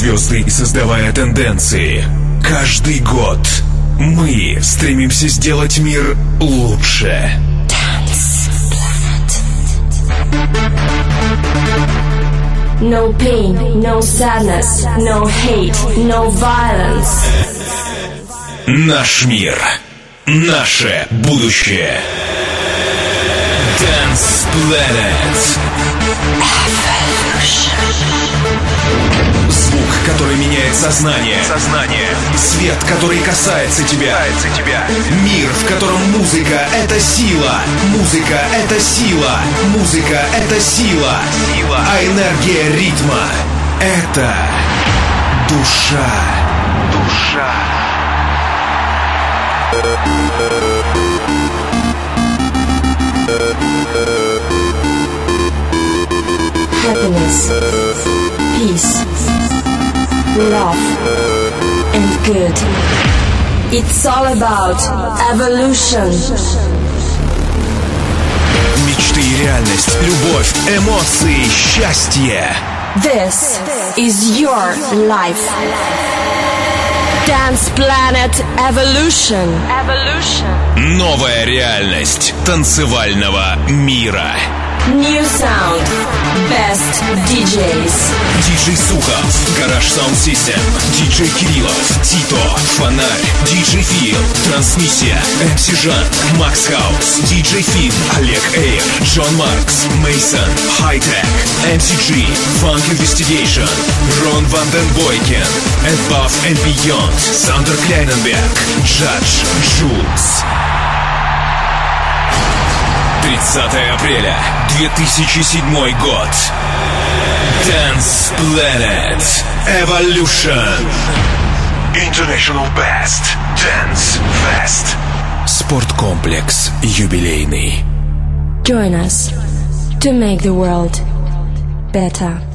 звезды, создавая тенденции. Каждый год мы стремимся сделать мир лучше. No pain, no sadness, no hate, no violence. Наш мир. Наше будущее. Dance Planet. Звук, который меняет сознание. Свет, который касается тебя. Мир, в котором музыка — это сила. Музыка — это сила. Музыка — это сила. А энергия ритма — это душа. Happiness, peace, love, and good. It's all about evolution. Мечты и реальность, любовь, эмоции, счастье. This is your life. Dance Planet Evolution. Новая реальность танцевального мира. New sound. Best DJs. Диджей Сухов, Гараж Саунд Систем, Диджей Кириллов, Тито, Фонарь, Диджей Фил, Трансмиссия, МС Жан, Макс Хаус, Диджей Фин, Олег Эйр, Джон Маркс, Мейсон, Хайтек, МС Джи, Funk Investigation, Рон Ванден Бойкен, Above and Beyond, Сандер Кляйненберг, Джадж Джулс. 30 апреля 2007 год. Dance Planet Evolution. International Best Dance Fest. Спорткомплекс юбилейный. Join us to make the world better.